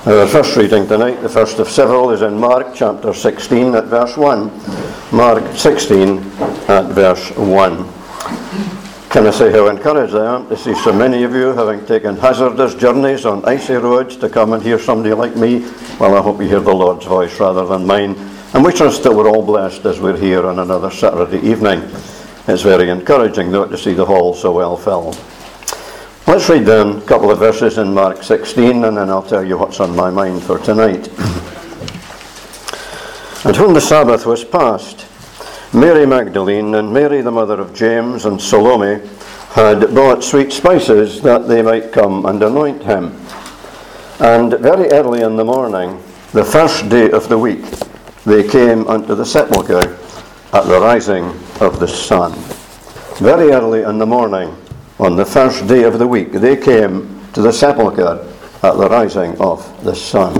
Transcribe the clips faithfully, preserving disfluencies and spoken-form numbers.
Our first reading tonight, the first of several, is in Mark chapter sixteen at verse one. Mark sixteen at verse one. Can I say how encouraged I am to see so many of you having taken hazardous journeys on icy roads to come and hear somebody like me? Well, I hope you hear the Lord's voice rather than mine. And we trust that we're all blessed as we're here on another Saturday evening. It's very encouraging, though, to see the hall so well filled. Let's read then a couple of verses in Mark sixteen, and then I'll tell you what's on my mind for tonight. And when the Sabbath was past, Mary Magdalene and Mary the mother of James and Salome had bought sweet spices that they might come and anoint him. And very early in the morning, the first day of the week, they came unto the sepulchre at the rising of the sun. Very early in the morning, on the first day of the week, they came to the sepulchre at the rising of the sun.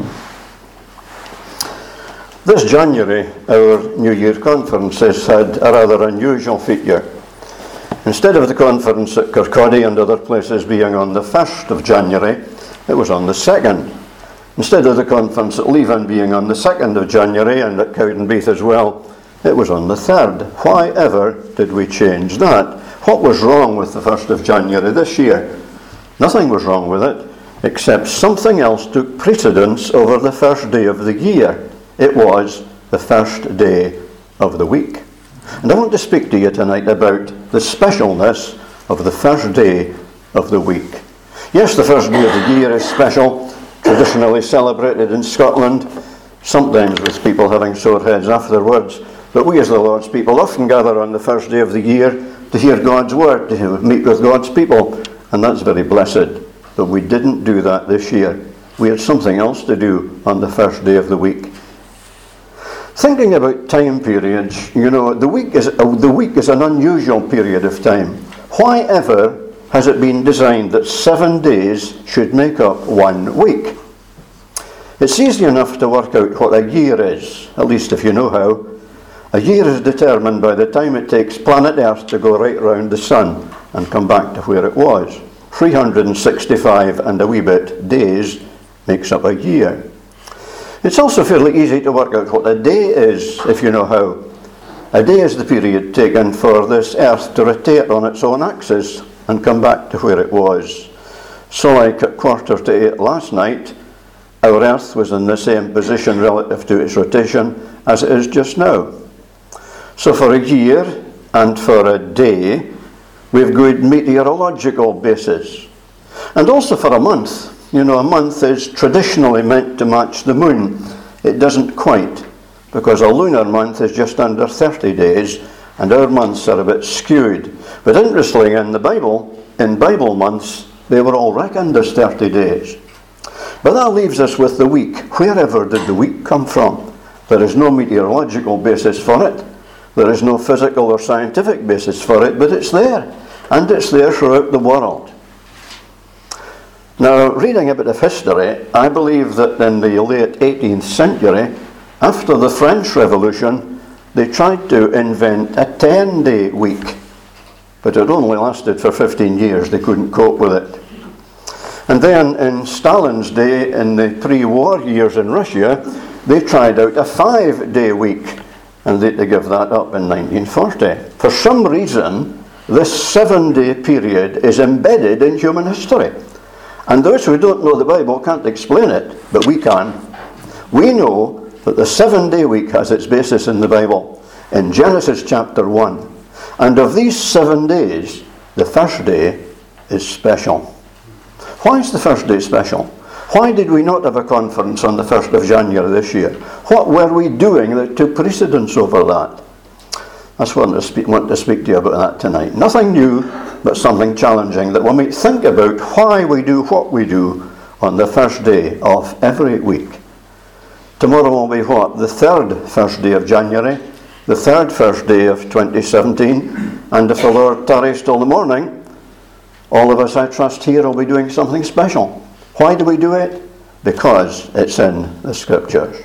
This January, our New Year conference has had a rather unusual feature. Instead of the conference at Kirkcaldy and other places being on the first of January, it was on the second. Instead of the conference at Leven being on the second of January and at Cowdenbeath as well, it was on the third. Why ever did we change that? What was wrong with the first of January this year? Nothing was wrong with it, except something else took precedence over the first day of the year. It was the first day of the week. And I want to speak to you tonight about the specialness of the first day of the week. Yes, the first day of the year is special, traditionally celebrated in Scotland, sometimes with people having sore heads afterwards. But we as the Lord's people often gather on the first day of the year to hear God's word, to meet with God's people, and that's very blessed. But we didn't do that this year. We had something else to do on the first day of the week. Thinking about time periods, you know, the week is uh, the week is an unusual period of time. Why ever has it been designed that seven days should make up one week? It's easy enough to work out what a year is, at least if you know how. A year is determined by the time it takes planet Earth to go right round the sun and come back to where it was. three hundred sixty-five and a wee bit days makes up a year. It's also fairly easy to work out what a day is, if you know how. A day is the period taken for this Earth to rotate on its own axis and come back to where it was. So like at quarter to eight last night, our Earth was in the same position relative to its rotation as it is just now. So for a year and for a day, we've good meteorological basis. And also for a month. You know, a month is traditionally meant to match the moon. It doesn't quite, because a lunar month is just under thirty days, and our months are a bit skewed. But interestingly, in the Bible, in Bible months, they were all reckoned as thirty days. But that leaves us with the week. Wherever did the week come from? There is no meteorological basis for it. There is no physical or scientific basis for it, but it's there. And it's there throughout the world. Now, reading a bit of history, I believe that in the late eighteenth century, after the French Revolution, they tried to invent a ten-day week. But it only lasted for fifteen years. They couldn't cope with it. And then in Stalin's day, in the pre-war years in Russia, they tried out a five-day week. And they had to give that up in nineteen forty. For some reason, this seven-day period is embedded in human history. And those who don't know the Bible can't explain it, but we can. We know that the seven-day week has its basis in the Bible, in Genesis chapter one. And of these seven days, the first day is special. Why is the first day special? Why did we not have a conference on the first of January this year? What were we doing that took precedence over that? That's what I want to speak, want to speak to you about that tonight. Nothing new, but something challenging, that we might think about why we do what we do on the first day of every week. Tomorrow will be what? The third first day of January, the third first day of twenty seventeen, and if the Lord tarries till the morning, all of us, I trust, here will be doing something special. Why do we do it? Because it's in the Scriptures.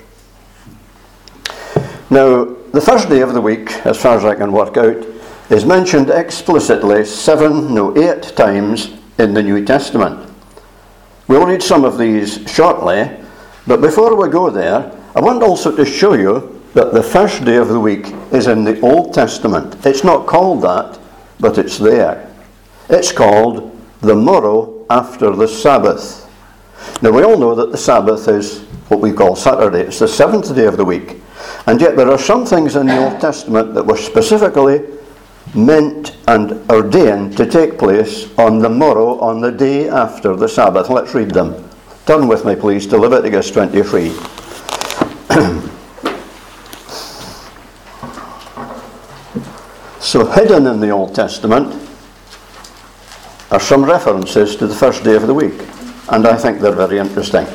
Now, the first day of the week, as far as I can work out, is mentioned explicitly seven, no, eight times in the New Testament. We'll read some of these shortly, But before we go there, I want also to show you that the first day of the week is in the Old Testament. It's not called that, but it's there. It's called the morrow after the Sabbath. Now we all know that the Sabbath is what we call Saturday. It's the seventh day of the week. And yet there are some things in the Old Testament that were specifically meant and ordained to take place on the morrow, on the day after the Sabbath. Let's read them. Turn with me, please, to Leviticus twenty-three. So hidden in the Old Testament are some references to the first day of the week, and I think they're very interesting.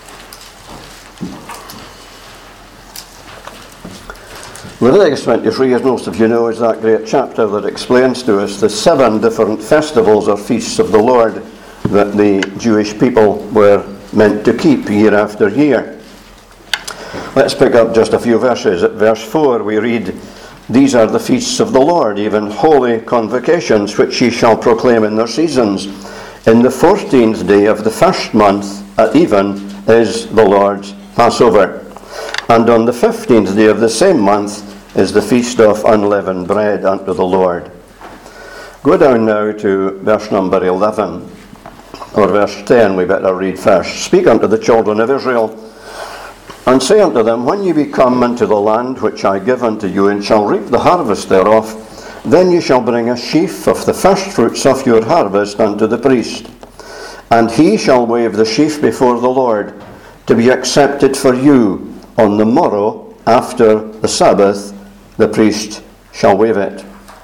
Leviticus twenty-three, as most of you know, is that great chapter that explains to us the seven different festivals or feasts of the Lord that the Jewish people were meant to keep year after year. Let's pick up just a few verses. At verse four we read, "These are the feasts of the Lord, even holy convocations, which ye shall proclaim in their seasons. In the fourteenth day of the first month at even is the Lord's Passover. And on the fifteenth day of the same month is the feast of unleavened bread unto the Lord." Go down now to verse number eleven, or verse ten, we better read first. "Speak unto the children of Israel, and say unto them, When ye be come into the land which I give unto you, and shall reap the harvest thereof, then ye shall bring a sheaf of the first fruits of your harvest unto the priest. And he shall wave the sheaf before the Lord, to be accepted for you. On the morrow after the Sabbath, the priest shall wave it."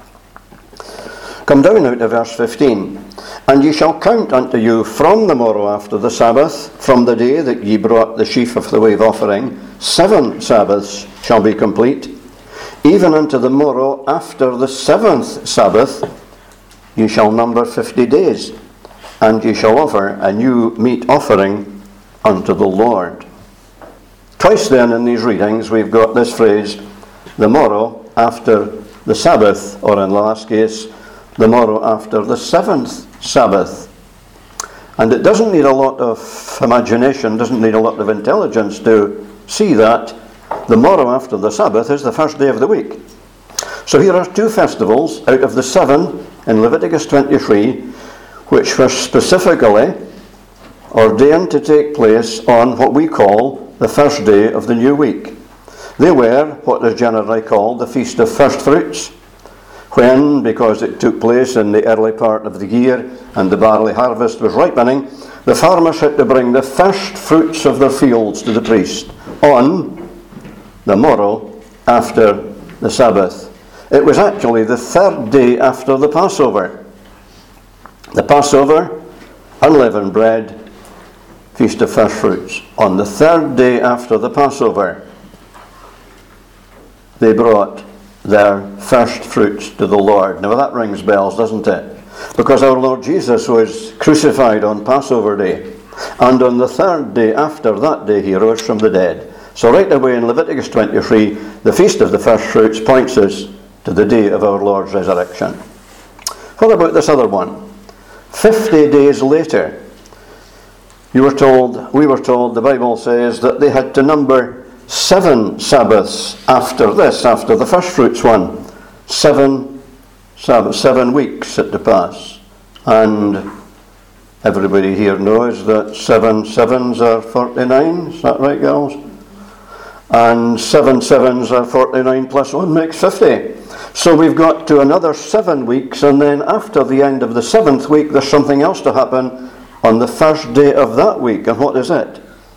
Come down now to verse fifteen. "And ye shall count unto you from the morrow after the Sabbath, from the day that ye brought the sheaf of the wave offering, seven Sabbaths shall be complete. Even unto the morrow after the seventh Sabbath, ye shall number fifty days, and ye shall offer a new meat offering unto the Lord." Twice then in these readings we've got this phrase, the morrow after the Sabbath, or in the last case, the morrow after the seventh Sabbath. And it doesn't need a lot of imagination, doesn't need a lot of intelligence to see that the morrow after the Sabbath is the first day of the week. So here are two festivals out of the seven in Leviticus twenty-three, which were specifically ordained to take place on what we call the first day of the new week. They were what is generally called the Feast of First Fruits, when, because it took place in the early part of the year and the barley harvest was ripening, the farmers had to bring the first fruits of their fields to the priest on the morrow after the Sabbath. It was actually the third day after the Passover. The Passover, unleavened bread, Feast of First Fruits. On the third day after the Passover, they brought their first fruits to the Lord. Now that rings bells, doesn't it? Because our Lord Jesus was crucified on Passover Day, and on the third day after that day he rose from the dead. So right away in Leviticus twenty-three, the Feast of the First Fruits points us to the day of our Lord's resurrection. What about this other one? Fifty days later, you were told, we were told, the Bible says that they had to number seven Sabbaths after this, after the first fruits one. Seven Sabbaths, seven weeks had to pass. And everybody here knows that seven sevens are forty-nine. Is that right, girls? And seven sevens are forty-nine plus one makes fifty. So we've got to another seven weeks, and then after the end of the seventh week, there's something else to happen on the first day of that week. And what is it?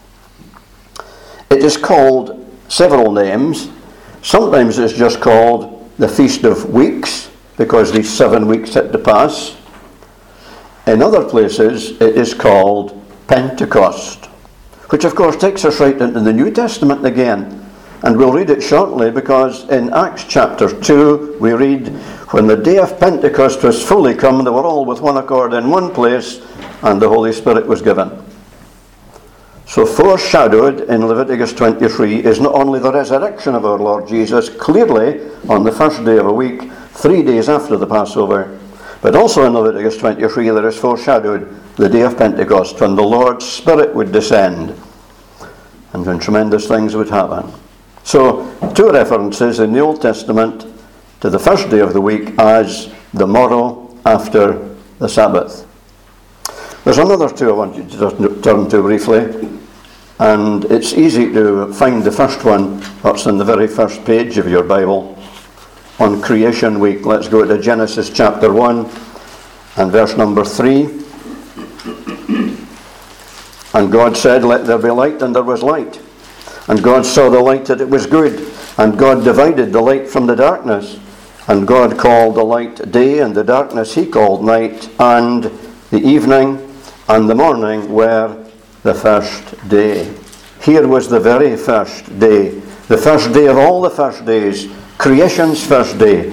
It is called several names. Sometimes it's just called the Feast of Weeks, because these seven weeks had to pass. In other places, it is called Pentecost, which of course takes us right into the New Testament again. And we'll read it shortly, because in Acts chapter two, we read, "When the day of Pentecost was fully come, they were all with one accord in one place, and the Holy Spirit was given." So foreshadowed in Leviticus twenty-three is not only the resurrection of our Lord Jesus, clearly on the first day of a week, three days after the Passover, but also in Leviticus twenty-three there is foreshadowed the day of Pentecost, when the Lord's Spirit would descend. and when tremendous things would happen. So, two references in the Old Testament to the first day of the week as the morrow after the Sabbath. There's another two I want you to turn to briefly, and it's easy to find the first one. That's on the very first page of your Bible, on Creation Week. Let's go to Genesis chapter one and verse number three. And God said, "Let there be light," and there was light. And God saw the light that it was good, and God divided the light from the darkness. And God called the light day, and the darkness he called night, and the evening and the morning were the first day. Here was the very first day, the first day of all the first days, creation's first day.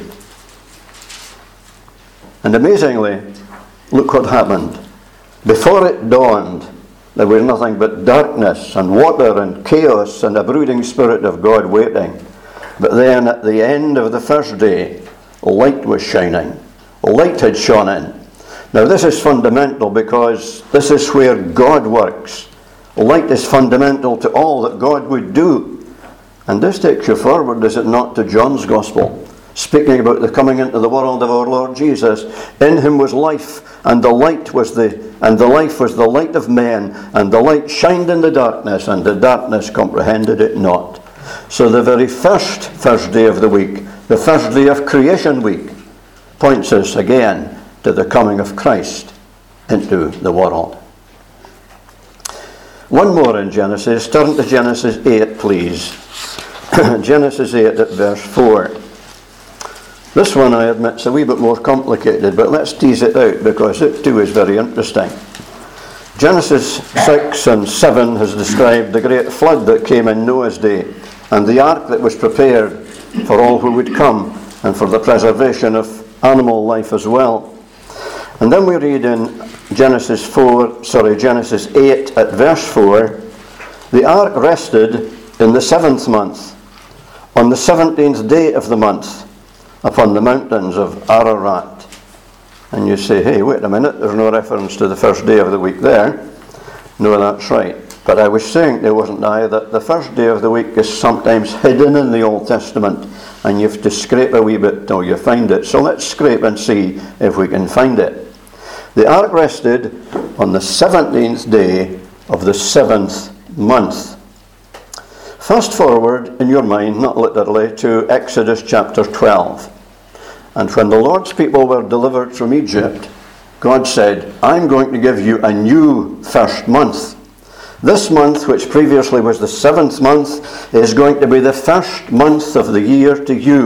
And amazingly, look what happened. Before it dawned, there was nothing but darkness and water and chaos and a brooding Spirit of God waiting. But then at the end of the first day, light was shining. Light had shone in. Now this is fundamental because this is where God works. Light is fundamental to all that God would do. And this takes you forward, is it not, to John's Gospel, speaking about the coming into the world of our Lord Jesus. In him was life, and the light was the and the life was the light of men, and the light shined in the darkness, and the darkness comprehended it not. So the very first first day of the week, the first day of Creation Week, points us again to the coming of Christ into the world. One more in Genesis. Turn to Genesis eight, please. Genesis eight at verse four. This one, I admit, is a wee bit more complicated, but let's tease it out because it too is very interesting. Genesis six and seven has described the great flood that came in Noah's day, and the ark that was prepared for all who would come, and for the preservation of animal life as well. And then we read in Genesis four, sorry, Genesis eight at verse four, the ark rested in the seventh month, on the seventeenth day of the month, upon the mountains of Ararat. And you say, hey, wait a minute, there's no reference to the first day of the week there. No, that's right. But I was saying there wasn't I, that the first day of the week is sometimes hidden in the Old Testament, and you have to scrape a wee bit till you find it. So let's scrape and see if we can find it. The ark rested on the seventeenth day of the seventh month. Fast forward in your mind, not literally, to Exodus chapter twelve. And when the Lord's people were delivered from Egypt, God said, I'm going to give you a new first month. This month, which previously was the seventh month, is going to be the first month of the year to you.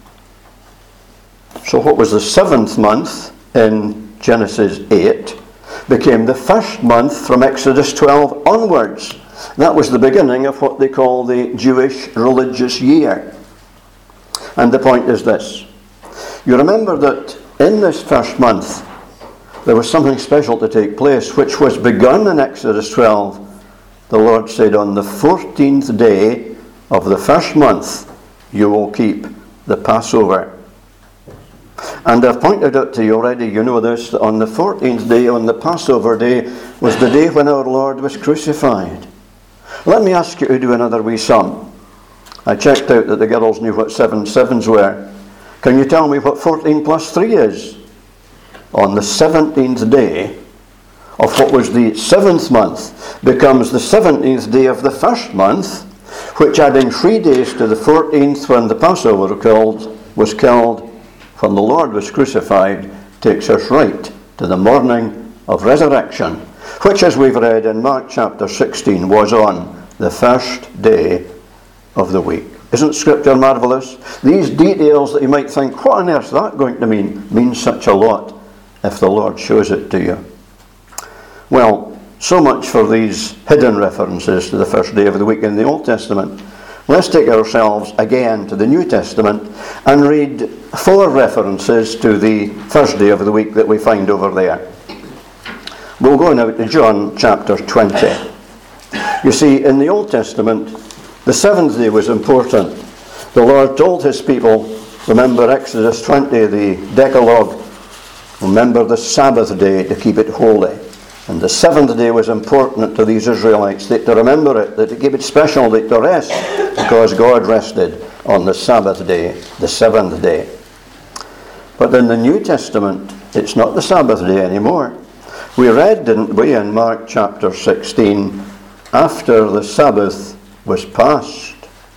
So what was the seventh month in Genesis eight became the first month from Exodus twelve onwards. That was the beginning of what they call the Jewish religious year. And the point is this. You remember that in this first month there was something special to take place, which was begun in Exodus twelve. The Lord said, on the fourteenth day of the first month you will keep the Passover. And I've pointed out to you already, you know this, that on the fourteenth day, on the Passover day, was the day when our Lord was crucified. Let me ask you to do another wee sum. I checked out that the girls knew what seven sevens were. Can you tell me what fourteen plus three is? On the seventeenth day of what was the seventh month becomes the seventeenth day of the first month, which adding three days to the fourteenth when the Passover killed, was killed, when the Lord was crucified, takes us right to the morning of resurrection, which, as we've read in Mark chapter sixteen, was on the first day of the week. Isn't Scripture marvellous? These details that you might think, what on earth is that going to mean, mean such a lot if the Lord shows it to you. Well, so much for these hidden references to the first day of the week in the Old Testament. Let's take ourselves again to the New Testament and read four references to the first day of the week that we find over there. We'll go now to John chapter twenty. You see, in the Old Testament, the seventh day was important. The Lord told his people, remember Exodus twenty, the Decalogue, remember the Sabbath day to keep it holy. And the seventh day was important to these Israelites, that to remember it, that to keep it special, that to rest, because God rested on the Sabbath day, the seventh day. But in the New Testament, it's not the Sabbath day anymore. We read, didn't we, in Mark chapter sixteen, after the Sabbath was past.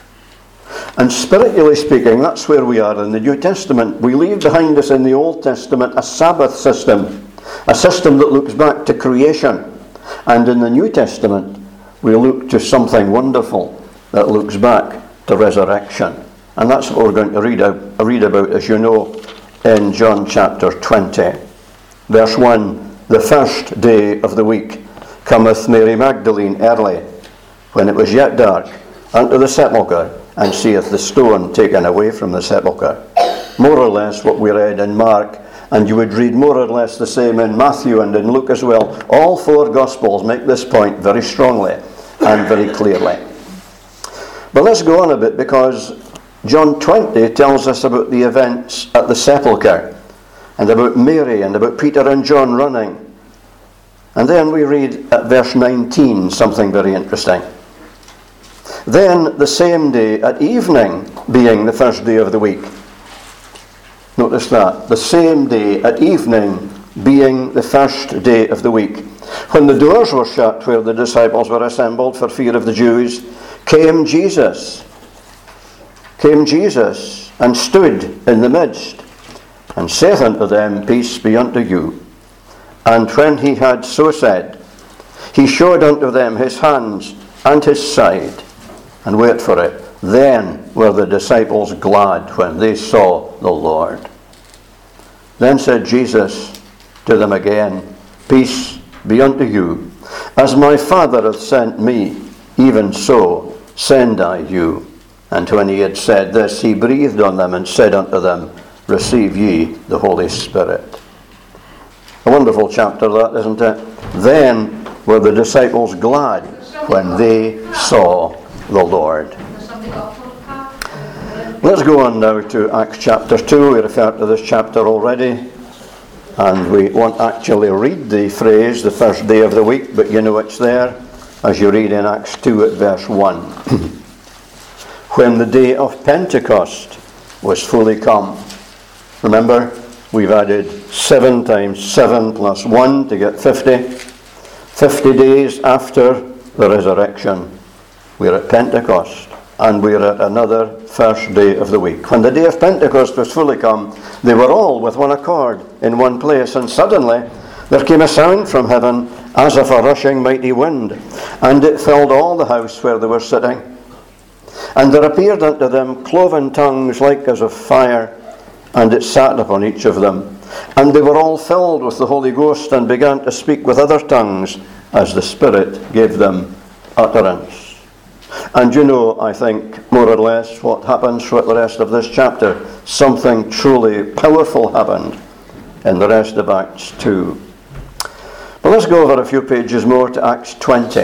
And spiritually speaking, that's where we are in the New Testament. We leave behind us in the Old Testament a Sabbath system, a system that looks back to creation. And in the New Testament, we look to something wonderful that looks back to resurrection. And that's what we're going to read, out, read about, as you know, in John chapter twenty. Verse one, the first day of the week cometh Mary Magdalene early, when it was yet dark, unto the sepulchre, and seeth the stone taken away from the sepulchre. More or less what we read in Mark, and you would read more or less the same in Matthew and in Luke as well. All four Gospels make this point very strongly and very clearly. But let's go on a bit, because John twenty tells us about the events at the sepulchre, and about Mary and about Peter and John running. And then we read at verse nineteen something very interesting. Then the same day at evening, being the first day of the week. Notice that. The same day at evening, being the first day of the week. When the doors were shut where the disciples were assembled for fear of the Jews, came Jesus. Came Jesus and stood in the midst, and saith unto them, Peace be unto you. And when he had so said, he showed unto them his hands and his side. And wait for it. Then were the disciples glad when they saw the Lord. Then said Jesus to them again, Peace be unto you. As my Father hath sent me, even so send I you. And when he had said this, he breathed on them and said unto them, Receive ye the Holy Spirit. A wonderful chapter that, isn't it? Then were the disciples glad when they saw the Lord. Let's go on now to Acts chapter two. We referred to this chapter already, and we won't actually read the phrase the first day of the week, but you know it's there as you read in Acts two at verse one. When the day of Pentecost was fully come. Remember, we've added seven times seven plus one to get fifty. fifty days after the resurrection. We're at Pentecost, and we're at another first day of the week. When the day of Pentecost was fully come, they were all with one accord in one place, and suddenly there came a sound from heaven as of a rushing mighty wind, and it filled all the house where they were sitting. And there appeared unto them cloven tongues like as of fire, and it sat upon each of them. And they were all filled with the Holy Ghost, and began to speak with other tongues, as the Spirit gave them utterance. And you know, I think, more or less, what happens throughout the rest of this chapter. Something truly powerful happened in the rest of Acts two. But let's go over a few pages more to Acts twenty.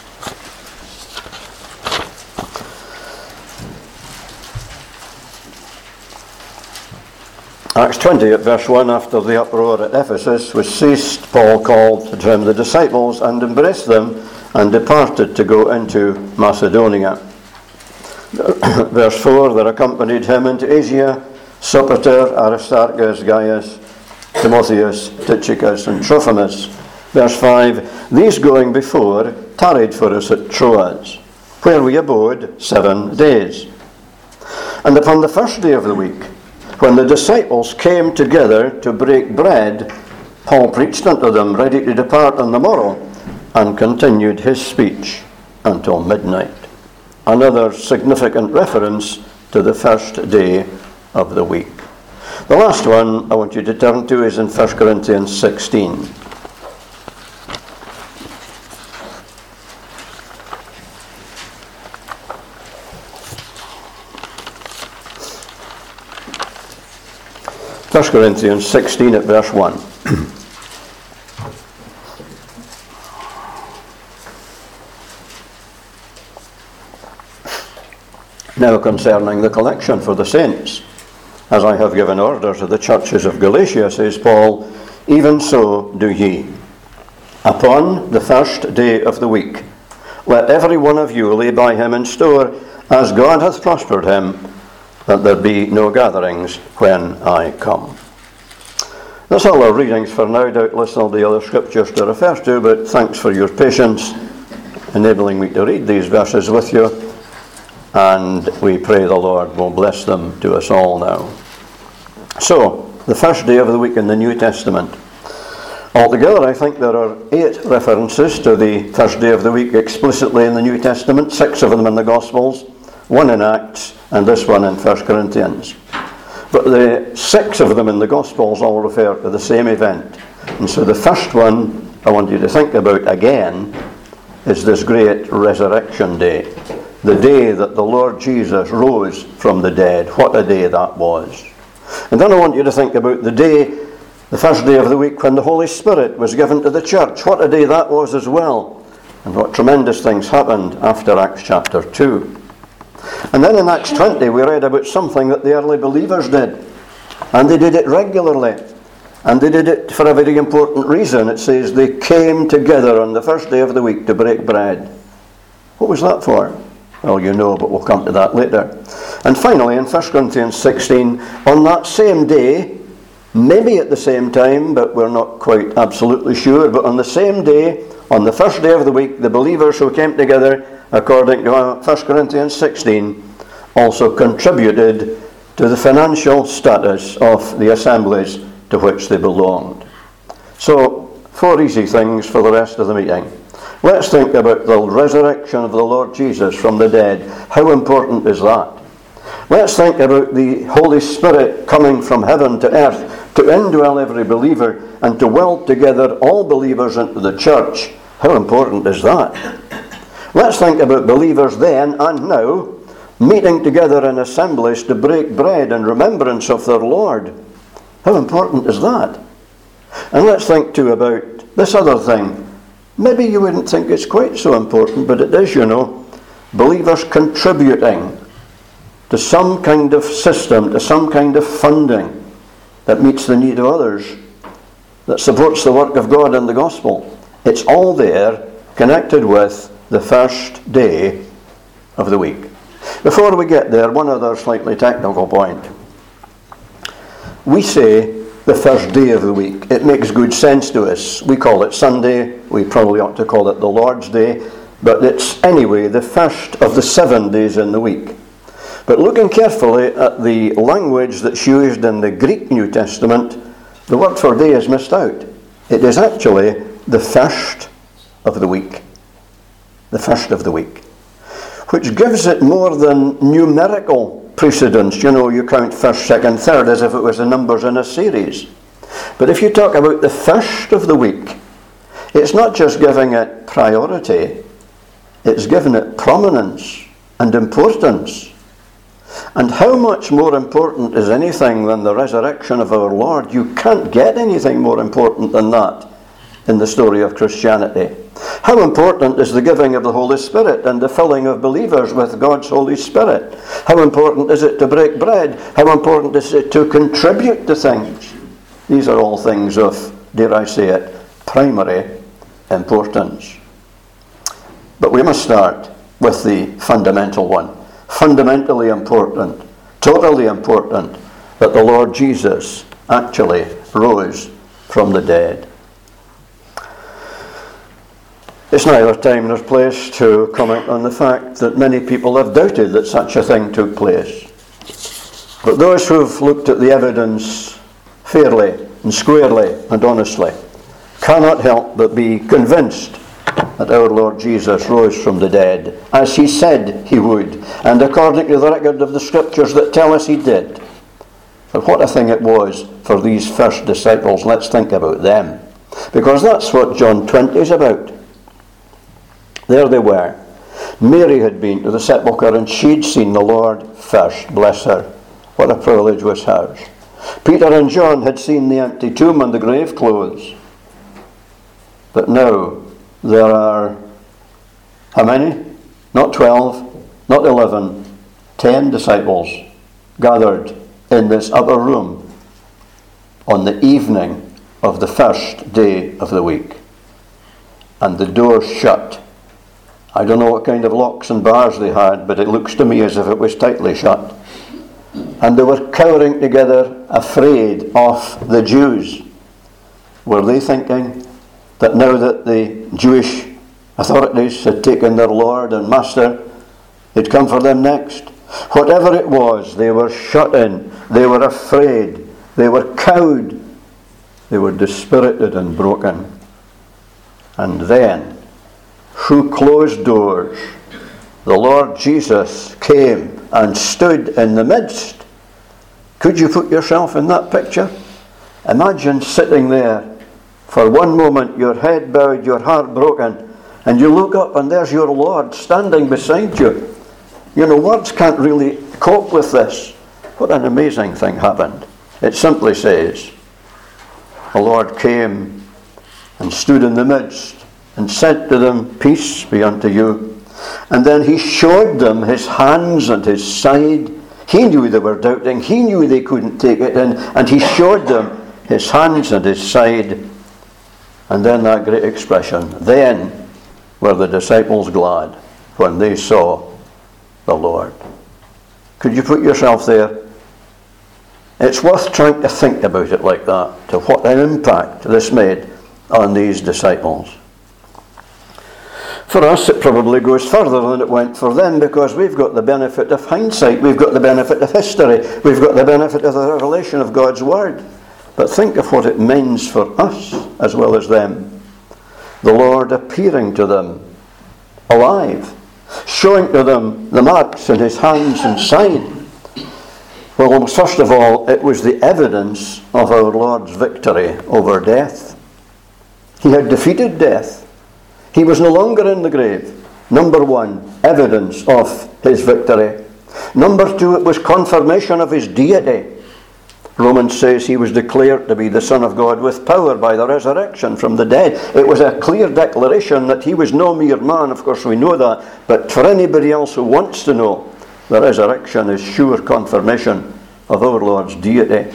Acts twenty at verse one, after the uproar at Ephesus was ceased, Paul called to him the disciples and embraced them, and departed to go into Macedonia. Verse four, there accompanied him into Asia Sopater, Aristarchus, Gaius, Timotheus, Tychicus, and Trophimus. Verse five, these going before tarried for us at Troas, where we abode seven days. And upon the first day of the week, when the disciples came together to break bread, Paul preached unto them, ready to depart on the morrow, and continued his speech until midnight. Another significant reference to the first day of the week. The last one I want you to turn to is in First Corinthians sixteen. First Corinthians sixteen at verse one. Now concerning the collection for the saints, as I have given order to the churches of Galatia, says Paul, even so do ye. Upon the first day of the week, let every one of you lay by him in store, as God hath prospered him, that there be no gatherings when I come. That's all our readings for now. Doubtless there'll be other scriptures to refer to, but thanks for your patience, enabling me to read these verses with you, and we pray the Lord will bless them to us all now. So, the first day of the week in the New Testament. Altogether, I think there are eight references to the first day of the week explicitly in the New Testament, six of them in the Gospels, one in Acts, and this one in First Corinthians. But the six of them in the Gospels all refer to the same event. And so the first one I want you to think about again is this great resurrection day. The day that the Lord Jesus rose from the dead. What a day that was. And then I want you to think about the day, the first day of the week, when the Holy Spirit was given to the church. What a day that was as well. And what tremendous things happened after Acts chapter two. And then in Acts twenty we read about something that the early believers did. And they did it regularly. And they did it for a very important reason. It says they came together on the first day of the week to break bread. What was that for? Well, you know, but we'll come to that later. And finally, in First Corinthians sixteen, on that same day, maybe at the same time, but we're not quite absolutely sure, but on the same day, on the first day of the week, the believers who came together, according to First Corinthians sixteen, also contributed to the financial status of the assemblies to which they belonged. So, four easy things for the rest of the meeting. Let's think about the resurrection of the Lord Jesus from the dead. How important is that? Let's think about the Holy Spirit coming from heaven to earth to indwell every believer and to weld together all believers into the church. How important is that? Let's think about believers then and now meeting together in assemblies to break bread in remembrance of their Lord. How important is that? And let's think too about this other thing. Maybe you wouldn't think it's quite so important, but it is, you know. Believers contributing to some kind of system, to some kind of funding that meets the need of others, that supports the work of God and the gospel. It's all there, connected with the first day of the week. Before we get there, one other slightly technical point. We say the first day of the week. It makes good sense to us. We call it Sunday. We probably ought to call it the Lord's Day. But it's anyway the first of the seven days in the week. But looking carefully at the language that's used in the Greek New Testament, the word for day is missed out. It is actually the first of the week. The first of the week. Which gives it more than numerical precedence. You know, you count first, second, third as if it was the numbers in a series. But if you talk about the first of the week, it's not just giving it priority, it's giving it prominence and importance. And how much more important is anything than the resurrection of our Lord? You can't get anything more important than that in the story of Christianity. How important is the giving of the Holy Spirit and the filling of believers with God's Holy Spirit? How important is it to break bread? How important is it to contribute to things? These are all things of, dare I say it, primary importance. But we must start with the fundamental one. Fundamentally important, totally important, that the Lord Jesus actually rose from the dead. It's neither time nor place to comment on the fact that many people have doubted that such a thing took place. But those who have looked at the evidence fairly and squarely and honestly cannot help but be convinced that our Lord Jesus rose from the dead, as he said he would, and according to the record of the Scriptures that tell us he did. But what a thing it was for these first disciples. Let's think about them, because that's what John twenty is about. There they were. Mary had been to the sepulchre and she'd seen the Lord first. Bless her. What a privilege was hers. Peter and John had seen the empty tomb and the grave clothes. But now there are, how many? Not twelve, not eleven, ten disciples gathered in this upper room on the evening of the first day of the week. and the doors shut. I don't know what kind of locks and bars they had, but it looks to me as if it was tightly shut. And they were cowering together, afraid of the Jews. Were they thinking that now that the Jewish authorities had taken their Lord and Master, he'd come for them next? Whatever it was, they were shut in, they were afraid, they were cowed, they were dispirited and broken. And then, through closed doors, the Lord Jesus came and stood in the midst. Could you put yourself in that picture? Imagine sitting there for one moment, your head bowed, your heart broken, and you look up and there's your Lord standing beside you. You know, words can't really cope with this. What an amazing thing happened. It simply says, the Lord came and stood in the midst and said to them, peace be unto you. And then he showed them his hands and his side. He knew they were doubting. He knew they couldn't take it in. And he showed them his hands and his side. And then that great expression, then were the disciples glad when they saw the Lord. Could you put yourself there? It's worth trying to think about it like that, to what an impact this made on these disciples. For us, it probably goes further than it went for them, because we've got the benefit of hindsight, we've got the benefit of history, we've got the benefit of the revelation of God's Word. But think of what it means for us as well as them. The Lord appearing to them alive, showing to them the marks in his hands and side. Well, first of all, it was the evidence of our Lord's victory over death. He had defeated death. He was no longer in the grave. Number one, evidence of his victory. Number two, it was confirmation of his deity. Romans says he was declared to be the Son of God with power by the resurrection from the dead. It was a clear declaration that he was no mere man. Of course, we know that. But for anybody else who wants to know, the resurrection is sure confirmation of our Lord's deity.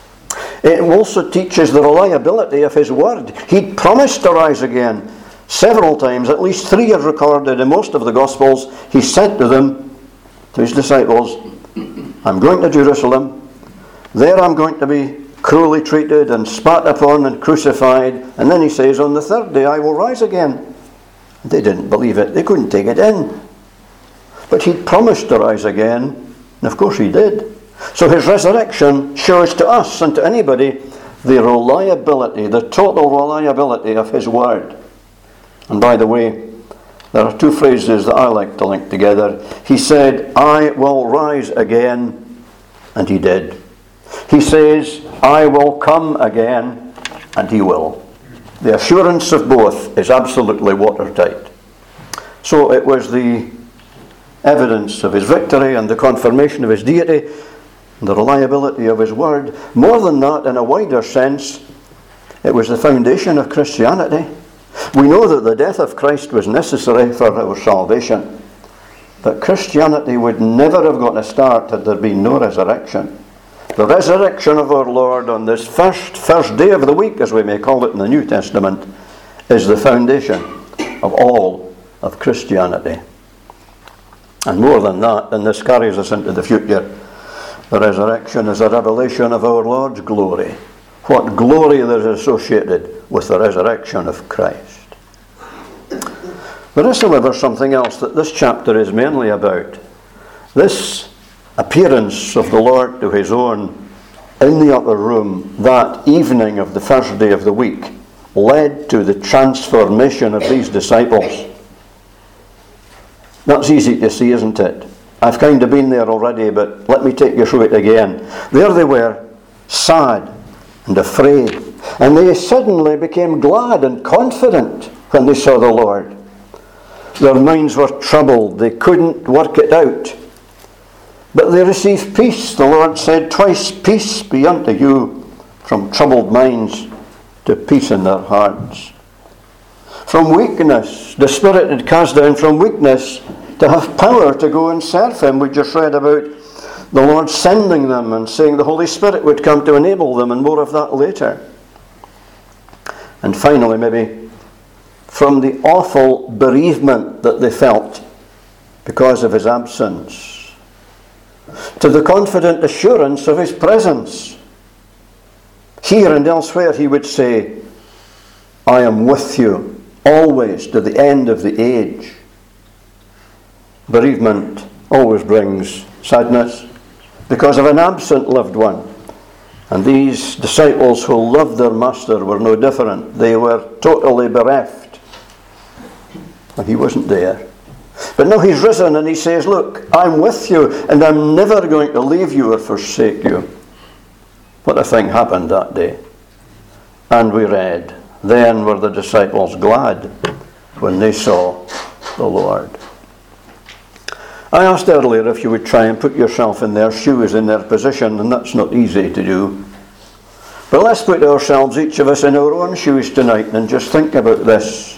It also teaches the reliability of his word. He'd promised to rise again several times, at least three are recorded in most of the Gospels. He said to them, to his disciples, I'm going to Jerusalem. There I'm going to be cruelly treated and spat upon and crucified. And then he says, on the third day I will rise again. They didn't believe it. They couldn't take it in. But he promised to rise again. And of course he did. So his resurrection shows to us and to anybody the reliability, the total reliability of his word. And by the way, there are two phrases that I like to link together. He said, I will rise again. And he did. He says, I will come again, and he will. The assurance of both is absolutely watertight. So it was the evidence of his victory and the confirmation of his deity, and the reliability of his word. More than that, in a wider sense, it was the foundation of Christianity. We know that the death of Christ was necessary for our salvation, but Christianity would never have got a start had there been no resurrection. The resurrection of our Lord on this first, first day of the week, as we may call it in the New Testament, is the foundation of all of Christianity. And more than that, and this carries us into the future, the resurrection is a revelation of our Lord's glory. What glory there is associated with the resurrection of Christ. There is, however, something else that this chapter is mainly about. This appearance of the Lord to his own in the upper room that evening of the first day of the week led to the transformation of these disciples. That's easy to see, isn't it? I've kind of been there already, but let me take you through it again. There they were, sad and afraid, and they suddenly became glad and confident when they saw the Lord. Their minds were troubled, they couldn't work it out. But they received peace. The Lord said twice, peace be unto you, from troubled minds to peace in their hearts. From weakness, the Spirit had cast down from weakness to have power to go and serve him. We just read about the Lord sending them and saying the Holy Spirit would come to enable them, and more of that later. And finally, maybe from the awful bereavement that they felt because of his absence, to the confident assurance of his presence. Here and elsewhere he would say, I am with you always to the end of the age. Bereavement always brings sadness because of an absent loved one. And these disciples who loved their master were no different. They were totally bereft. And he wasn't there. But now he's risen and he says, look, I'm with you and I'm never going to leave you or forsake you. What a thing happened that day. And we read, then were the disciples glad when they saw the Lord. I asked earlier if you would try and put yourself in their shoes, in their position, and that's not easy to do. But let's put ourselves, each of us, in our own shoes tonight and just think about this.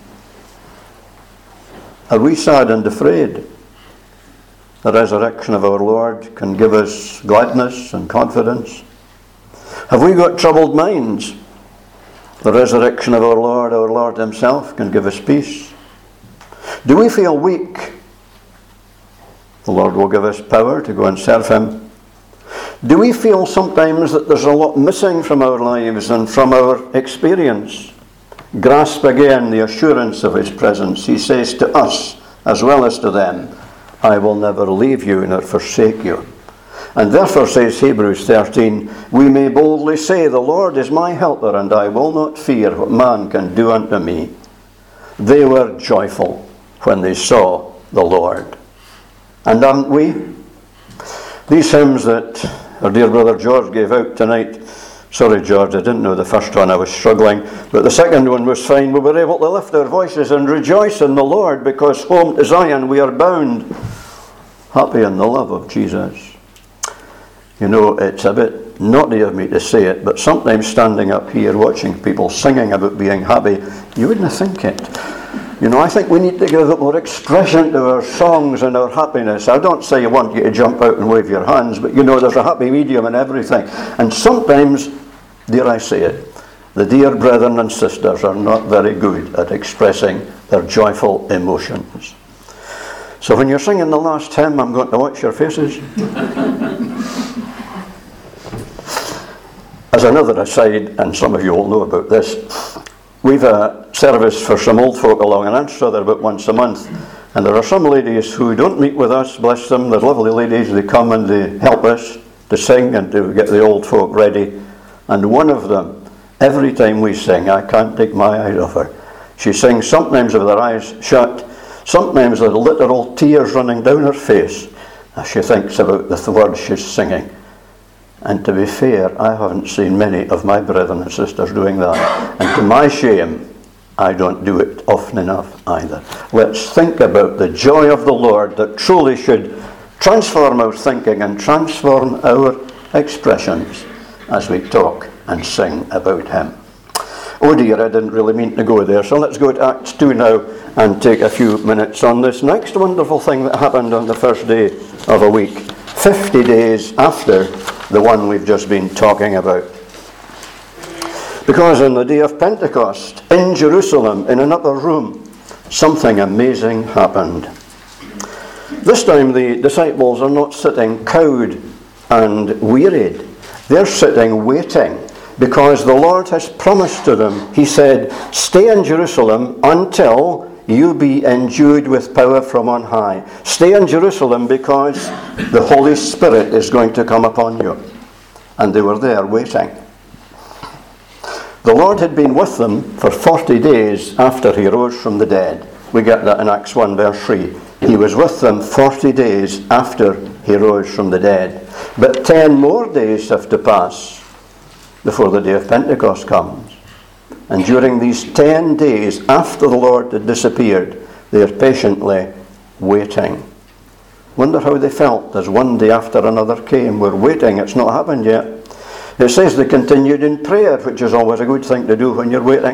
Are we sad and afraid? The resurrection of our Lord can give us gladness and confidence. Have we got troubled minds? The resurrection of our Lord, our Lord himself, can give us peace. Do we feel weak? The Lord will give us power to go and serve him. Do we feel sometimes that there's a lot missing from our lives and from our experience? Grasp again the assurance of his presence. He says to us, as well as to them, I will never leave you nor forsake you. And therefore, says Hebrews thirteen, we may boldly say, the Lord is my helper, and I will not fear what man can do unto me. They were joyful when they saw the Lord. And aren't we? These hymns that our dear brother George gave out tonight, sorry George, I didn't know the first one, I was struggling, but the second one was fine. We were able to lift our voices and rejoice in the Lord, because home to Zion we are bound, happy in the love of Jesus. You know, it's a bit naughty of me to say it, but sometimes standing up here watching people singing about being happy, you wouldn't think it. You know, I think we need to give more expression to our songs and our happiness. I don't say I want you to jump out and wave your hands, but you know, there's a happy medium in everything. And sometimes, dare I say it, the dear brethren and sisters are not very good at expressing their joyful emotions. So when you're singing the last hymn, I'm going to watch your faces. As another aside, and some of you will know about this, we've a service for some old folk along in Anstruther about once a month, and there are some ladies who don't meet with us, bless them. They're lovely ladies. They come and they help us to sing and to get the old folk ready. And one of them, every time we sing, I can't take my eyes off her. She sings sometimes with her eyes shut, sometimes with literal tears running down her face as she thinks about the words she's singing. And to be fair, I haven't seen many of my brethren and sisters doing that. And to my shame, I don't do it often enough either. Let's think about the joy of the Lord that truly should transform our thinking and transform our expressions as we talk and sing about him. Oh dear, I didn't really mean to go there. So let's go to Acts two now and take a few minutes on this next wonderful thing that happened on the first day of a week, fifty days after the one we've just been talking about. Because on the day of Pentecost, in Jerusalem, in an upper room, something amazing happened. This time the disciples are not sitting cowed and wearied. They're sitting waiting, because the Lord has promised to them. He said, stay in Jerusalem until you be endued with power from on high. Stay in Jerusalem because the Holy Spirit is going to come upon you. And they were there waiting. The Lord had been with them for forty days after he rose from the dead. We get that in Acts one verse three. He was with them forty days after he rose from the dead. But ten more days have to pass before the day of Pentecost comes. And during these ten days after the Lord had disappeared, they are patiently waiting. Wonder how they felt as one day after another came. We're waiting, it's not happened yet. It says they continued in prayer, which is always a good thing to do when you're waiting.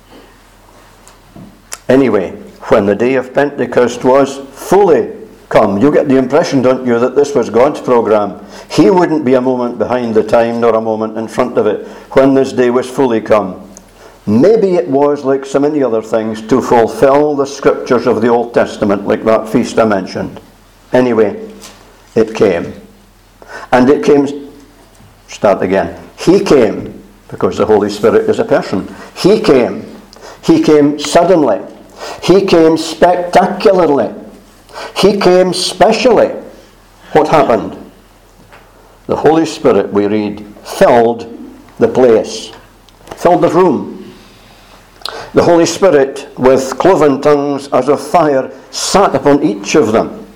Anyway, when the day of Pentecost was fully come, you get the impression, don't you, that this was God's program. He wouldn't be a moment behind the time nor a moment in front of it. When this day was fully come, Maybe it was, like so many other things, to fulfill the scriptures of the Old Testament, like that feast I mentioned. Anyway, it came. And it came, start again. He came, because the Holy Spirit is a person. He came. He came suddenly. He came spectacularly. He came specially. What happened? The Holy Spirit, we read, filled the place, filled the room. The Holy Spirit, with cloven tongues as of fire, sat upon each of them.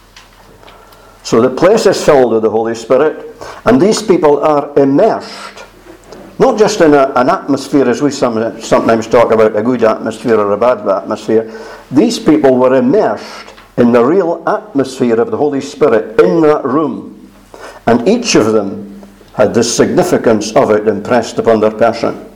So the place is filled with the Holy Spirit, and these people are immersed, not just in a, an atmosphere as we some, sometimes talk about, a good atmosphere or a bad atmosphere. These people were immersed in the real atmosphere of the Holy Spirit in that room. And each of them had the significance of it impressed upon their person.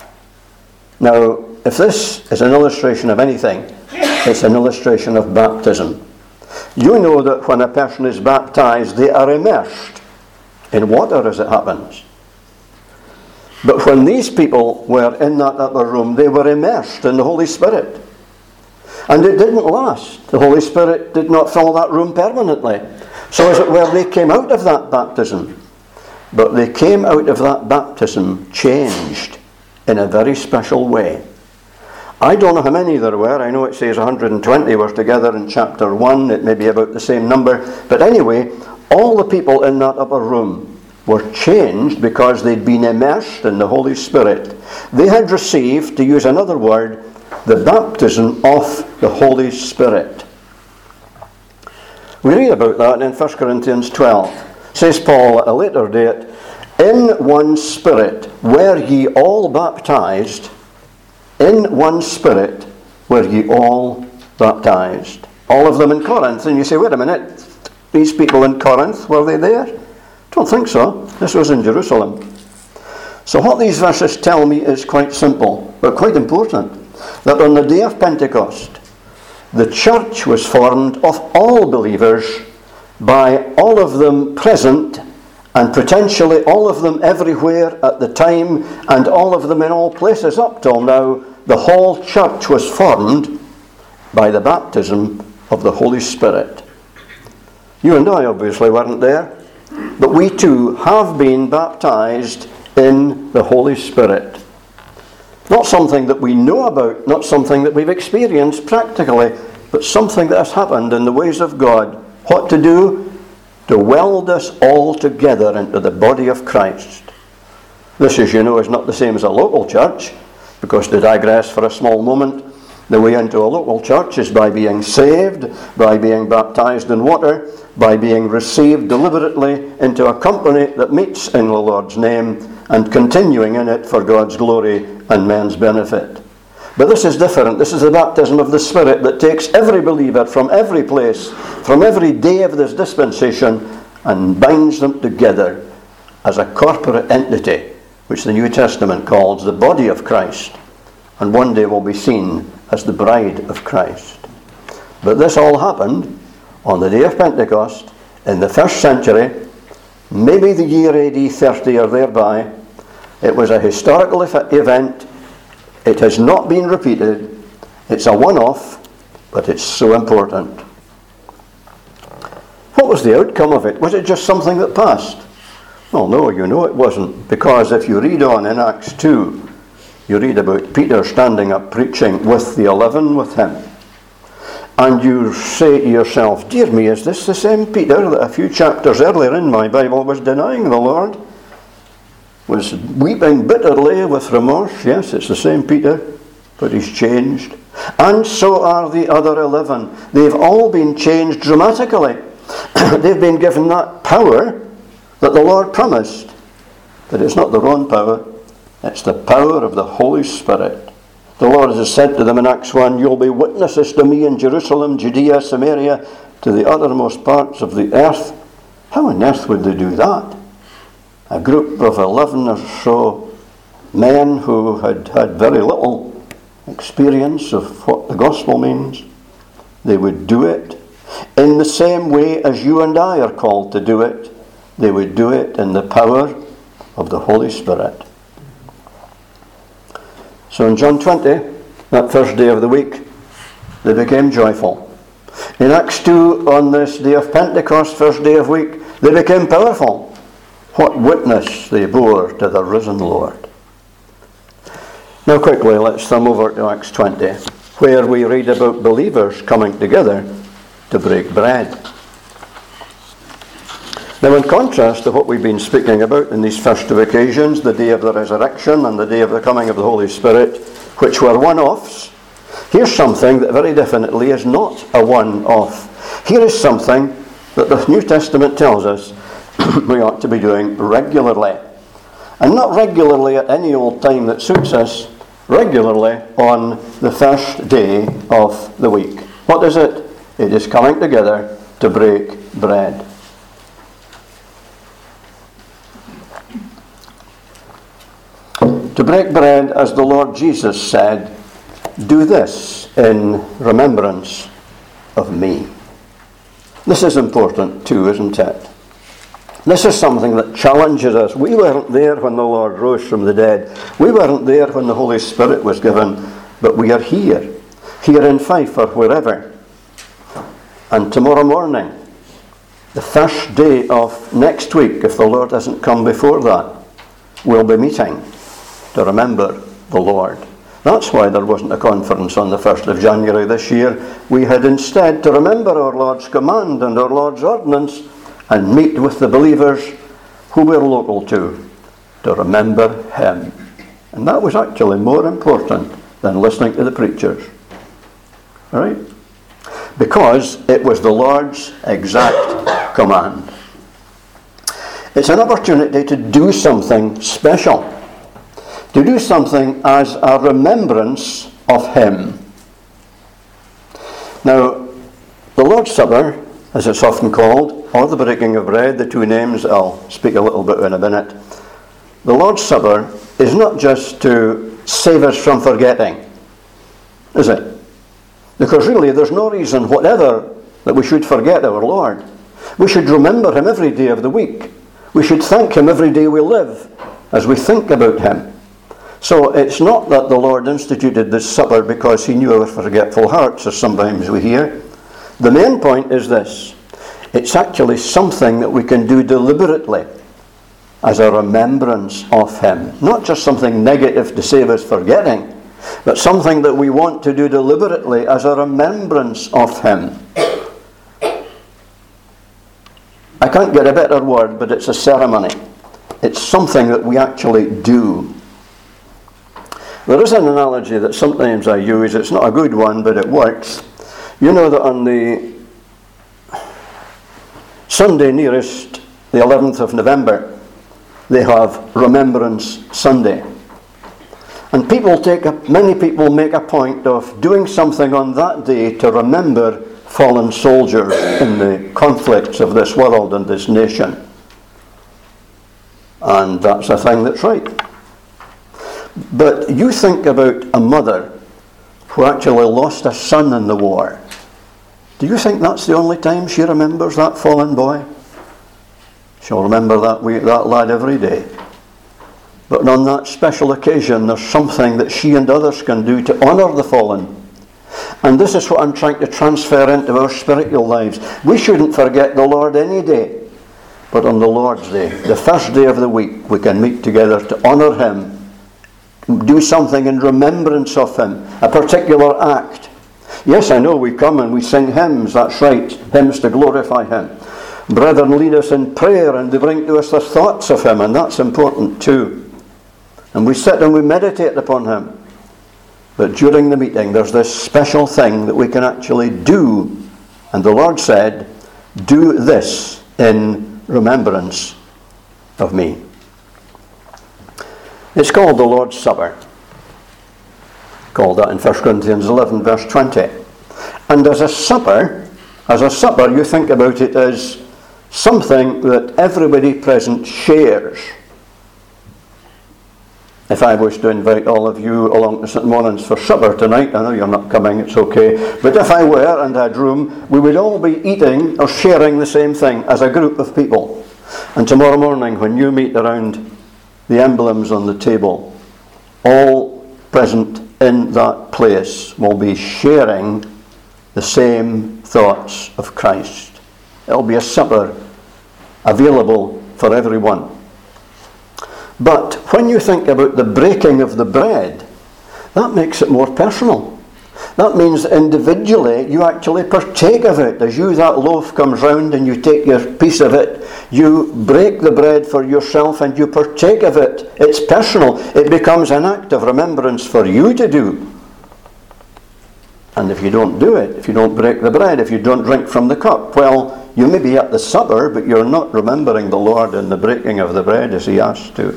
Now, if this is an illustration of anything, it's an illustration of baptism. You know that when a person is baptized, they are immersed in water as it happens. But when these people were in that upper room, they were immersed in the Holy Spirit. And it didn't last. The Holy Spirit did not fill that room permanently. So as it were, they came out of that baptism. But they came out of that baptism changed in a very special way. I don't know how many there were. I know it says one hundred twenty were together in chapter one. It may be about the same number. But anyway, all the people in that upper room were changed because they'd been immersed in the Holy Spirit. They had received, to use another word, the baptism of the Holy Spirit. We read about that in First Corinthians twelve. Says Paul at a later date, in one Spirit were ye all baptized, in one Spirit were ye all baptized. All of them in Corinth. And you say, wait a minute, these people in Corinth, were they there? Don't think so. This was in Jerusalem. So what these verses tell me is quite simple, but quite important. That on the day of Pentecost, the church was formed of all believers, by all of them present, and potentially all of them everywhere at the time, and all of them in all places up till now. The whole church was formed by the baptism of the Holy Spirit. You and I obviously weren't there, but we too have been baptized in the Holy Spirit. Not something that we know about, not something that we've experienced practically, but something that has happened in the ways of God. What to do? To weld us all together into the body of Christ. This, as you know, is not the same as a local church, because to digress for a small moment, the way into a local church is by being saved, by being baptized in water, by being received deliberately into a company that meets in the Lord's name, and continuing in it for God's glory and men's benefit. But this is different. This is the baptism of the Spirit that takes every believer from every place, from every day of this dispensation, and binds them together as a corporate entity, which the New Testament calls the body of Christ, and one day will be seen as the bride of Christ. But this all happened on the day of Pentecost in the first century, maybe the year A D thirty or thereby. It was a historical event. It has not been repeated. It's a one-off, but it's so important. What was the outcome of it? Was it just something that passed? Well, no, you know it wasn't. Because if you read on in Acts two, you read about Peter standing up preaching with the eleven with him. And you say to yourself, dear me, is this the same Peter that a few chapters earlier in my Bible was denying the Lord? Was weeping bitterly with remorse? Yes, it's the same Peter, but he's changed. And so are the other eleven. They've all been changed dramatically. They've been given that power that the Lord promised. But it's not their own power. It's the power of the Holy Spirit. The Lord has said to them in Acts one, you'll be witnesses to me in Jerusalem, Judea, Samaria, to the uttermost parts of the earth. How on earth would they do that? A group of eleven or so men who had had very little experience of what the gospel means, they would do it in the same way as you and I are called to do it. They would do it in the power of the Holy Spirit. So in John twenty, that first day of the week, they became joyful. In Acts two, on this day of Pentecost, first day of week, they became powerful. What witness they bore to the risen Lord. Now quickly, let's thumb over to Acts twenty, where we read about believers coming together to break bread. Now in contrast to what we've been speaking about in these first two occasions, the day of the resurrection and the day of the coming of the Holy Spirit, which were one-offs, here's something that very definitely is not a one-off. Here is something that the New Testament tells us we ought to be doing regularly. And not regularly at any old time that suits us, regularly on the first day of the week. What is it? It is coming together to break bread. To break bread, as the Lord Jesus said, do this in remembrance of me. This is important too, isn't it? This is something that challenges us. We weren't there when the Lord rose from the dead. We weren't there when the Holy Spirit was given. But we are here. Here in Fife or wherever. And tomorrow morning, the first day of next week, if the Lord hasn't come before that, we'll be meeting to remember the Lord. That's why there wasn't a conference on the first of January this year. We had instead to remember our Lord's command and our Lord's ordinance and meet with the believers who we're local to, to remember Him. And that was actually more important than listening to the preachers. All right? Because it was the Lord's exact command. It's an opportunity to do something special. To do something as a remembrance of Him. Now, the Lord's Supper, as it's often called, or the breaking of bread, the two names I'll speak a little bit in a minute. The Lord's Supper is not just to save us from forgetting, is it? Because really there's no reason whatever that we should forget our Lord. We should remember Him every day of the week. We should thank Him every day we live as we think about Him. So it's not that the Lord instituted this supper because He knew our forgetful hearts, as sometimes we hear. The main point is this. It's actually something that we can do deliberately as a remembrance of Him. Not just something negative to save us forgetting, but something that we want to do deliberately as a remembrance of Him. I can't get a better word, but it's a ceremony. It's something that we actually do. There is an analogy that sometimes I use. It's not a good one, but it works. You know that on the Sunday nearest the eleventh of November, they have Remembrance Sunday. And people take a, many people make a point of doing something on that day to remember fallen soldiers in the conflicts of this world and this nation. And that's a thing that's right. But you think about a mother who actually lost a son in the war. Do you think that's the only time she remembers that fallen boy? She'll remember that, wee, that lad every day. But on that special occasion, there's something that she and others can do to honour the fallen. And this is what I'm trying to transfer into our spiritual lives. We shouldn't forget the Lord any day. But on the Lord's Day, the first day of the week, we can meet together to honour Him. Do something in remembrance of Him, a particular act. Yes, I know we come and we sing hymns, that's right, hymns to glorify Him. Brethren lead us in prayer and they bring to us the thoughts of Him, and that's important too. And we sit and we meditate upon Him. But during the meeting there's this special thing that we can actually do. And the Lord said, do this in remembrance of me. It's called the Lord's Supper. Called that in First Corinthians eleven verse twenty. And as a supper, as a supper you think about it as something that everybody present shares. If I was to invite all of you along to Saint Maurins for supper tonight, I know you're not coming, it's okay, but if I were and had room, we would all be eating or sharing the same thing as a group of people. And tomorrow morning when you meet around the emblems on the table, all present in that place will be sharing the same thoughts of Christ. It'll be a supper available for everyone. But when you think about the breaking of the bread, that makes it more personal. That means individually you actually partake of it. As you, that loaf comes round and you take your piece of it, you break the bread for yourself and you partake of it. It's personal. It becomes an act of remembrance for you to do. And if you don't do it, if you don't break the bread, if you don't drink from the cup, well, you may be at the supper, but you're not remembering the Lord in the breaking of the bread as he asked to.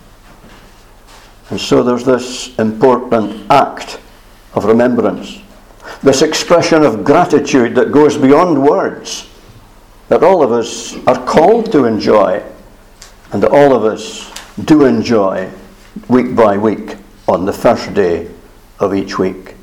And so there's this important act of remembrance, this expression of gratitude that goes beyond words, that all of us are called to enjoy, and that all of us do enjoy week by week on the first day of each week.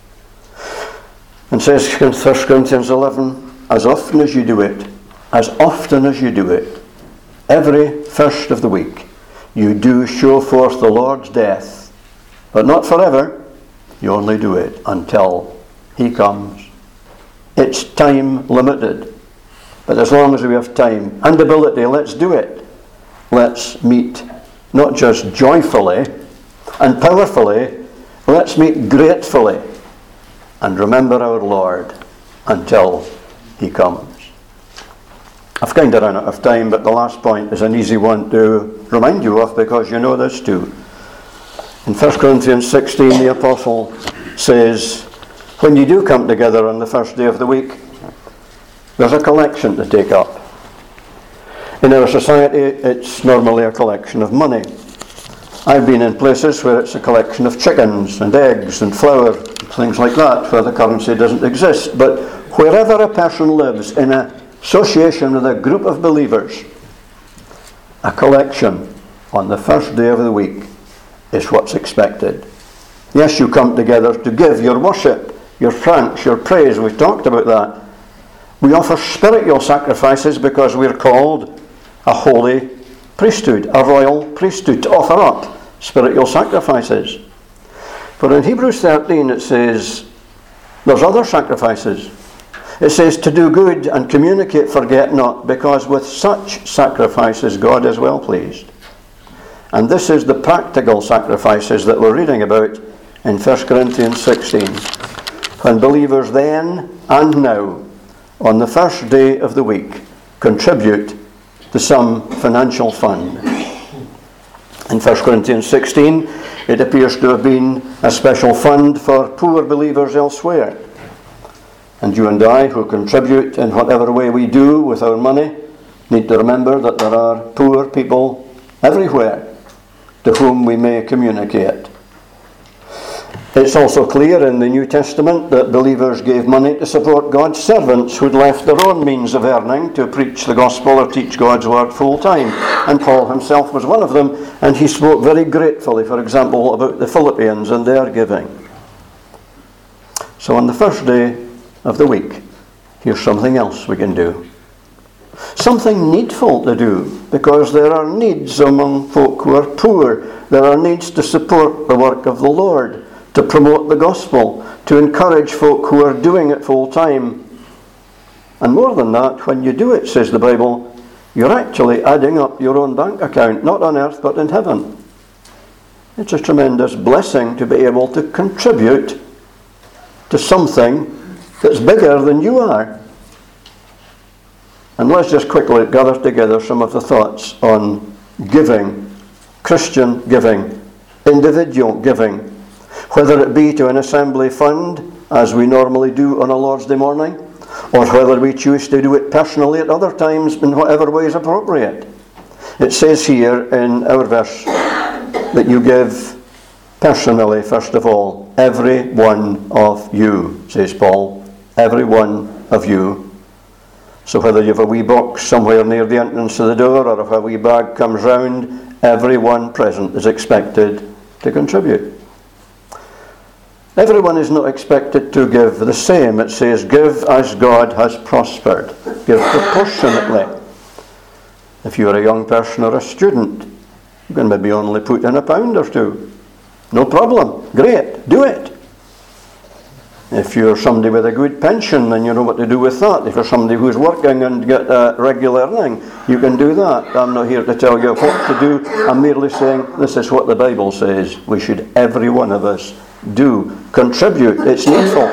And says in First Corinthians eleven, as often as you do it, as often as you do it, every first of the week, you do show forth the Lord's death, but not forever. You only do it until he comes. It's time limited. But as long as we have time and ability, let's do it. Let's meet not just joyfully and powerfully, let's meet gratefully and remember our Lord until he comes. I've kind of run out of time, but the last point is an easy one to remind you of because you know this too. In First Corinthians sixteen, the apostle says, when you do come together on the first day of the week, there's a collection to take up. In our society, it's normally a collection of money. I've been in places where it's a collection of chickens and eggs and flour, things like that, where the currency doesn't exist. But wherever a person lives in association with a group of believers, a collection on the first day of the week is what's expected. Yes, you come together to give your worship, your thanks, your praise. We've talked about that. We offer spiritual sacrifices because we're called a holy priesthood, a royal priesthood, to offer up spiritual sacrifices. But in Hebrews thirteen it says there's other sacrifices. It says to do good and communicate, forget not, because with such sacrifices God is well pleased. And this is the practical sacrifices that we're reading about in First Corinthians sixteen. When believers then and now, on the first day of the week, contribute to some financial fund. In First Corinthians sixteen, it appears to have been a special fund for poor believers elsewhere. And you and I, who contribute in whatever way we do with our money, need to remember that there are poor people everywhere to whom we may communicate. It's also clear in the New Testament that believers gave money to support God's servants who'd left their own means of earning to preach the gospel or teach God's word full time. And Paul himself was one of them, and he spoke very gratefully, for example, about the Philippians and their giving. So on the first day of the week, here's something else we can do. Something needful to do, because there are needs among folk who are poor. There are needs to support the work of the Lord, to promote the gospel, to encourage folk who are doing it full time. And more than that, when you do it, says the Bible, you're actually adding up your own bank account, not on earth but in heaven. It's a tremendous blessing to be able to contribute to something that's bigger than you are. And let's just quickly gather together some of the thoughts on giving, Christian giving, individual giving, whether it be to an assembly fund, as we normally do on a Lord's Day morning, or whether we choose to do it personally at other times in whatever way is appropriate. It says here in our verse that you give personally, first of all, every one of you, says Paul, every one of you. So whether you have a wee box somewhere near the entrance to the door, or if a wee bag comes round, everyone present is expected to contribute. Everyone is not expected to give the same. It says, give as God has prospered. Give proportionately. If you're a young person or a student, you can maybe only put in a pound or two. no problem. Great, do it. If you're somebody with a good pension, then you know what to do with that. If you're somebody who's working and get a regular thing, you can do that. I'm not here to tell you what to do. I'm merely saying this is what the Bible says we should, every one of us, do. Contribute. It's needful.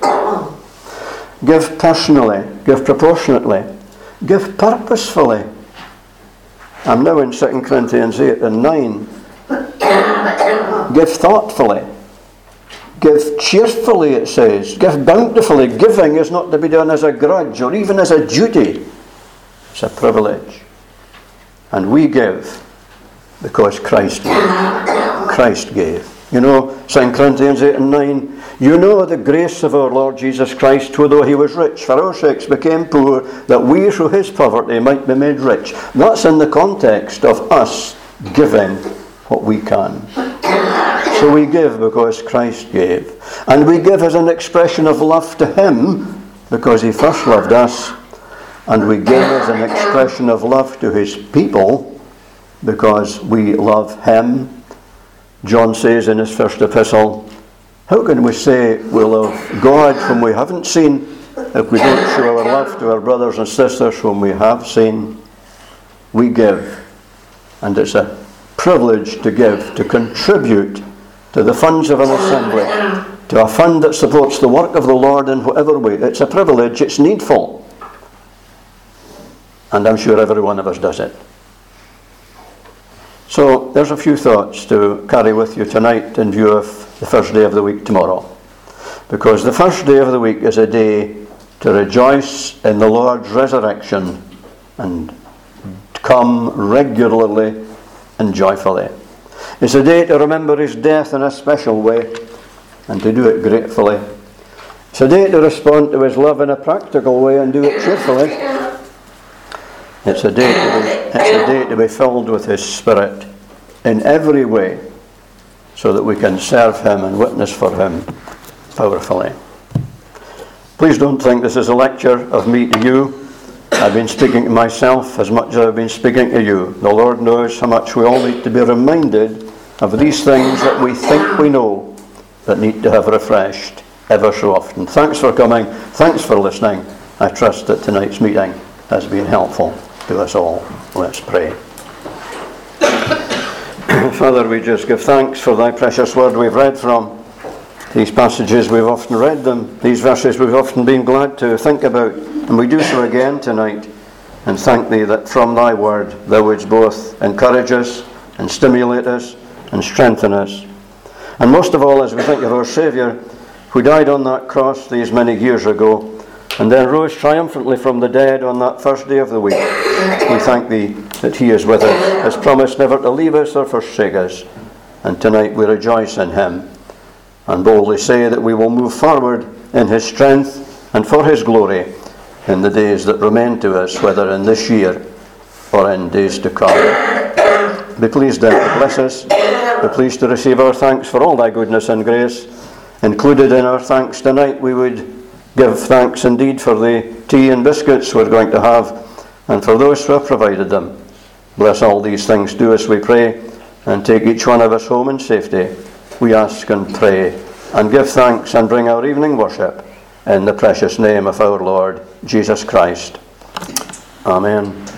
Give personally. Give proportionately. Give purposefully. I'm now in Second Corinthians eight and nine. Give thoughtfully. Give cheerfully, it says. Give bountifully. Giving is not to be done as a grudge or even as a duty. It's a privilege. And we give because Christ gave. Christ gave. You know, Second Corinthians eight and nine, you know the grace of our Lord Jesus Christ, who though he was rich, for our sakes became poor, that we through his poverty might be made rich. That's in the context of us giving what we can. So we give because Christ gave. And we give as an expression of love to him because he first loved us. And we give as an expression of love to his people because we love him. John says in his first epistle, how can we say we love God whom we haven't seen if we don't show our love to our brothers and sisters whom we have seen? We give. And it's a privilege to give, to contribute to the funds of an assembly, to a fund that supports the work of the Lord in whatever way. It's a privilege, it's needful. And I'm sure every one of us does it. So there's a few thoughts to carry with you tonight in view of the first day of the week tomorrow. Because the first day of the week is a day to rejoice in the Lord's resurrection and come regularly and joyfully. It's a day to remember his death in a special way and to do it gratefully. It's a day to respond to his love in a practical way and do it cheerfully. It's a day to be, it's a day to be filled with his Spirit in every way so that we can serve him and witness for him powerfully. Please don't think this is a lecture of me to you. I've been speaking to myself as much as I've been speaking to you. The Lord knows how much we all need to be reminded of these things that we think we know that need to have refreshed ever so often. Thanks for coming. Thanks for listening. I trust that tonight's meeting has been helpful to us all. Let's pray. Father, we just give thanks for thy precious word we've read from. These passages we've often read them. These verses we've often been glad to think about. And we do so again tonight, and thank thee that from thy word thou wouldst both encourage us and stimulate us and strengthen us. And most of all, as we think of our Saviour, who died on that cross these many years ago, and then rose triumphantly from the dead on that first day of the week, we thank thee that he is with us, has promised never to leave us or forsake us. And tonight we rejoice in him, and boldly say that we will move forward in his strength and for his glory, in the days that remain to us, whether in this year or in days to come. Be pleased then to bless us. Be pleased to receive our thanks for all thy goodness and grace. Included in our thanks tonight, we would give thanks indeed for the tea and biscuits we're going to have, and for those who have provided them. Bless all these things, do us, we pray, and take each one of us home in safety. We ask and pray, and give thanks and bring our evening worship in the precious name of our Lord Jesus Christ. Amen.